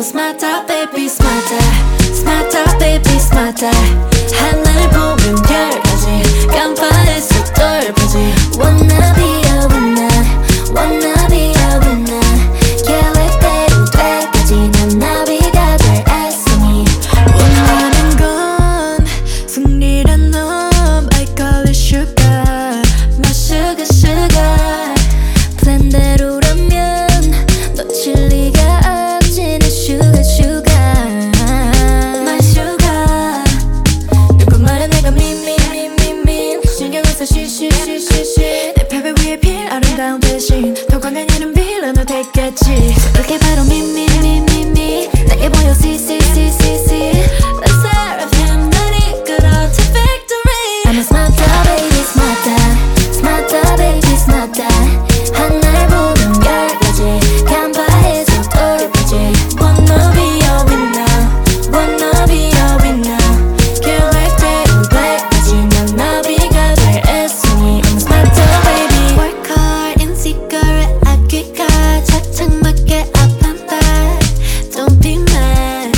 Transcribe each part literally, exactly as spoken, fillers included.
smarter baby smarter smarter baby smarter 하늘 보면 별까지 깜빡했어 덜까지 Wanna be a winner Wanna be a winner 계획대로 될까지 난 나비가 될 애송이 원하는 건 승리란 놈 I call it sugar My sugar sugar 플랜대로라면 놓칠 리가 없지 내 sugar sugar My sugar 누구 말은 내가 미미미미미 신경을 써 쉬쉬쉬쉬쉬 내 패배 위에 필 아름다운 대신 더 강한 이름 빌런을 택했지 그게 바로 미미미미미 내게 보여 see see see see see The seraphim 날 이끌어 to victory I'm a smarter baby smarter smarter baby smarter 하늘 보면 열까지 간파해서 돌까지 Wanna be a winner Wanna be a winner 계획대로 될까지 난 나비가 될 애송이 I'm a smarter baby Work hard insecure 아끼가 착착 맞게 아팠다 Don't be mad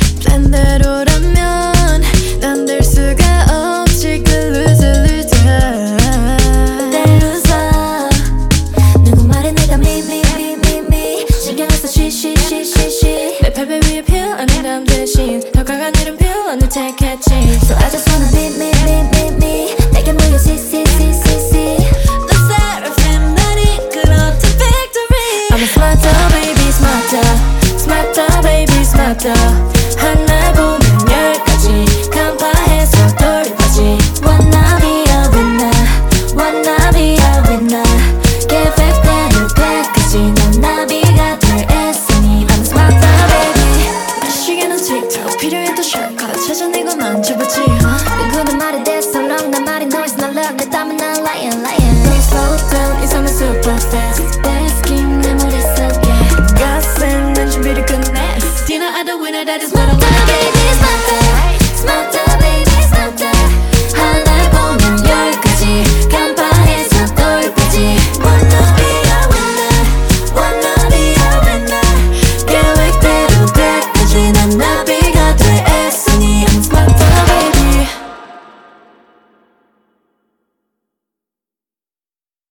플랜대로라면 난 될 수가 없지 그 loser loser 내 loser 누구 말에 내가 미미미미미 신경을 써 쉬쉬쉬쉬쉬 내 패배 위에 표현한 대신 더 강한 이름 표현을 택했지 So I just wanna be me me me me 내게 모여 see see see see see The seraphim 날 이끌어 to victory I'm a smarter baby smarter smarter baby smarter 하나 보면 열까지 간파해서 돌까지 Wanna be a winner Wanna be a winner 계획대로 될까지 난 나비가 될 애송이 I'm a smarter baby 시계는 틱톡 필요해도 shortcut 찾아내고 난 접었지 누구는 말이 됐어 long 난 말이 noise 난 love 내 땀은 난 lion lion Don't slow down 이 삶은 super fast Best game 내 머릿속에 가슴 난 준비를 끝냈어 You know I don't win it I just wanna win Baby smarter smarter